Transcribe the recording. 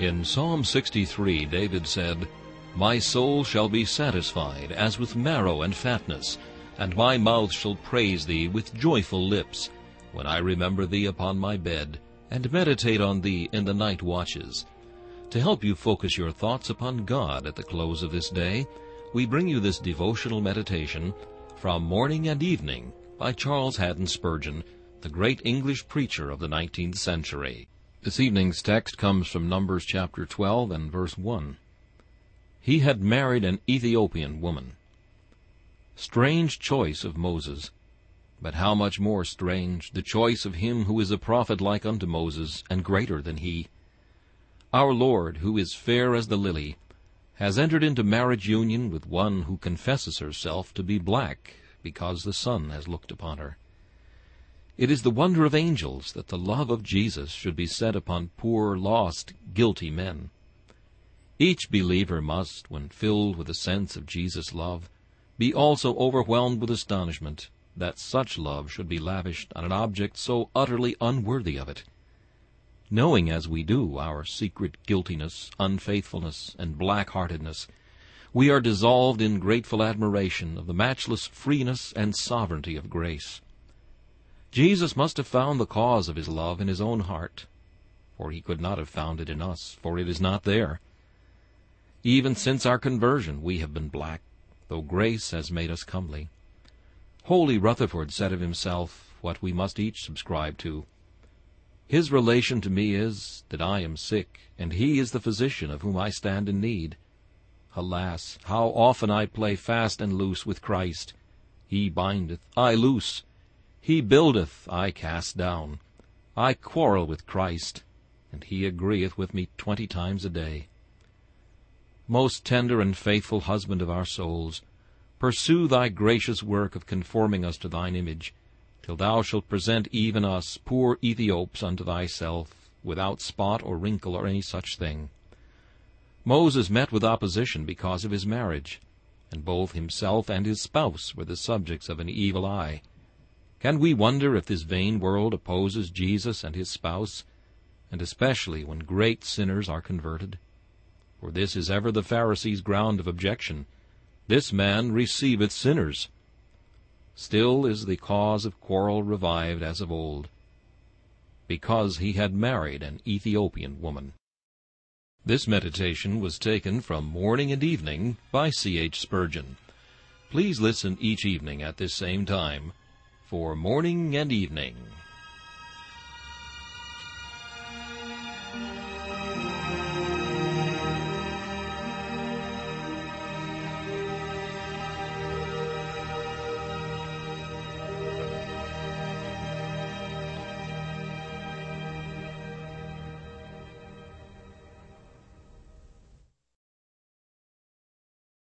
In Psalm 63, David said, "My soul shall be satisfied as with marrow and fatness, and my mouth shall praise thee with joyful lips, when I remember thee upon my bed, and meditate on thee in the night watches." To help you focus your thoughts upon God at the close of this day, we bring you this devotional meditation from Morning and Evening by Charles Haddon Spurgeon, the great English preacher of the 19th century. This evening's text comes from Numbers chapter 12 and verse 1. He had married an Ethiopian woman. Strange choice of Moses, but how much more strange the choice of him who is a prophet like unto Moses, and greater than he. Our Lord, who is fair as the lily, has entered into marriage union with one who confesses herself to be black because the sun has looked upon her. It is the wonder of angels that the love of Jesus should be set upon poor, lost, guilty men. Each believer must, when filled with a sense of Jesus' love, be also overwhelmed with astonishment that such love should be lavished on an object so utterly unworthy of it. Knowing as we do our secret guiltiness, unfaithfulness, and black-heartedness, we are dissolved in grateful admiration of the matchless freeness and sovereignty of grace. Jesus must have found the cause of his love in his own heart, for he could not have found it in us, for it is not there. Even since our conversion we have been black, though grace has made us comely. Holy Rutherford said of himself what we must each subscribe to. His relation to me is that I am sick, and he is the physician of whom I stand in need. Alas, how often I play fast and loose with Christ. He bindeth, I loose. He buildeth, I cast down. I quarrel with Christ, and he agreeth with me 20 times a day. Most tender and faithful husband of our souls, pursue thy gracious work of conforming us to thine image, till thou shalt present even us, poor Ethiops, unto thyself, without spot or wrinkle or any such thing. Moses met with opposition because of his marriage, and both himself and his spouse were the subjects of an evil eye. Can we wonder if this vain world opposes Jesus and his spouse, and especially when great sinners are converted? For this is ever the Pharisees' ground of objection. This man receiveth sinners. Still is the cause of quarrel revived as of old, because he had married an Ethiopian woman. This meditation was taken from Morning and Evening by C.H. Spurgeon. Please listen each evening at this same time for Morning and Evening.